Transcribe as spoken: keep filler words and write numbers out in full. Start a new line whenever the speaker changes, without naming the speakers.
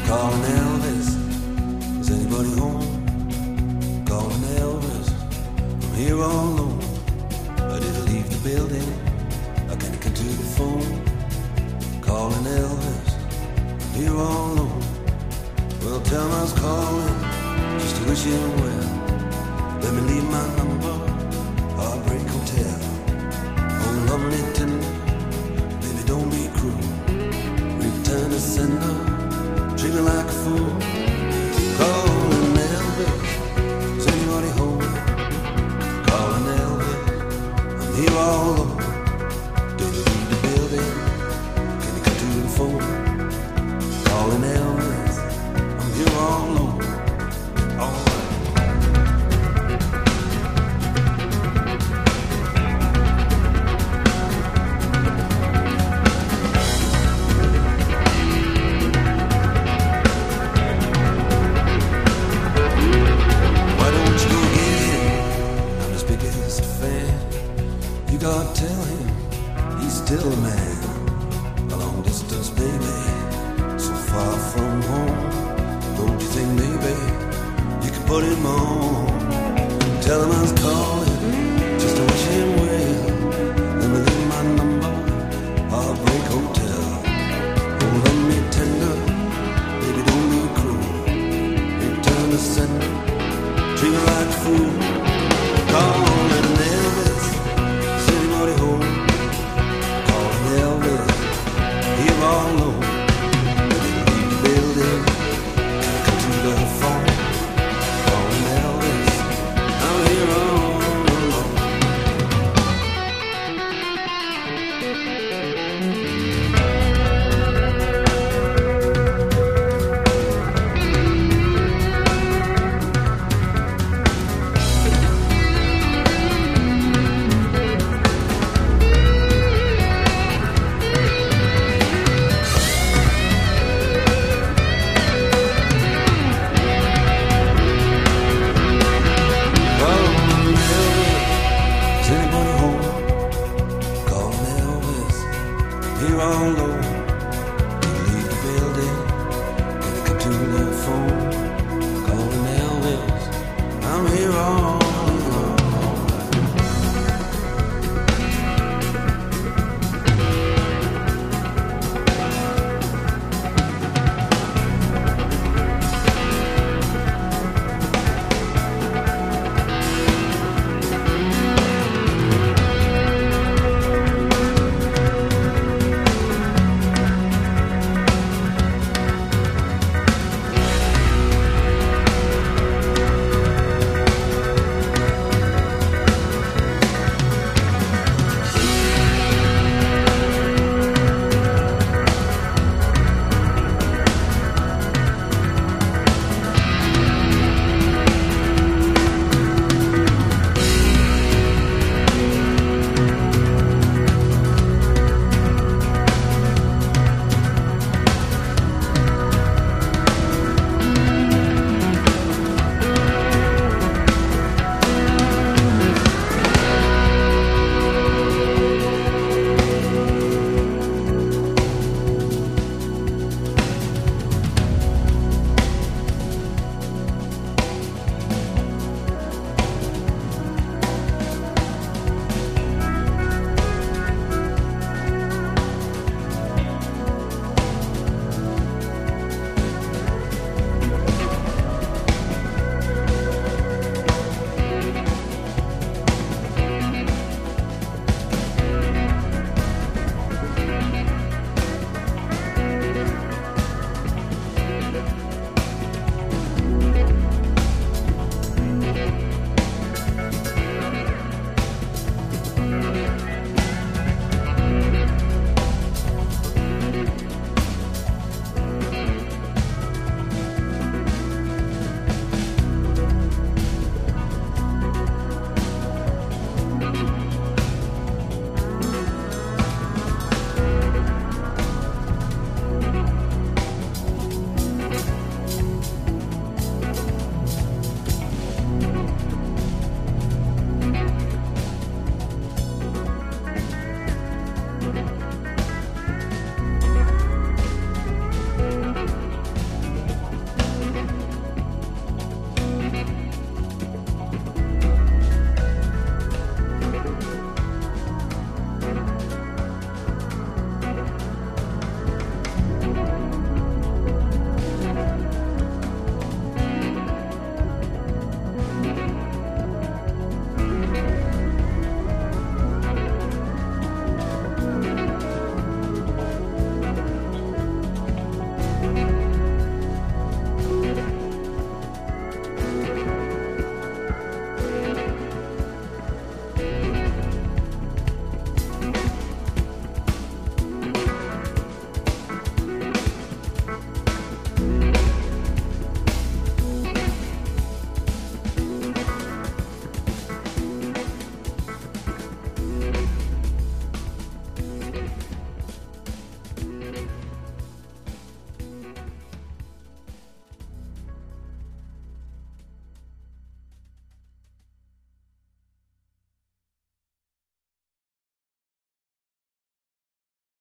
Calling Elvis, is anybody home? Calling Elvis, I'm here all alone. I didn't leave the building, I can't get to the phone. Calling Elvis, I'm here all alone. Well, tell him I was calling, just to wish him well. Let me leave my number, Heartbreak Hotel. Oh, lovely tender, baby, don't be cruel. Return to sender, treat me like a fool. Calling Elvis, is anybody home? Calling Elvis, I'm here all alone. Did you leave the building? Can you come to the phone? Calling Elvis, I'm here all alone. All right. God, tell him he's still a man. A long distance, baby, so far from home. Don't you think maybe you could put him on? Tell him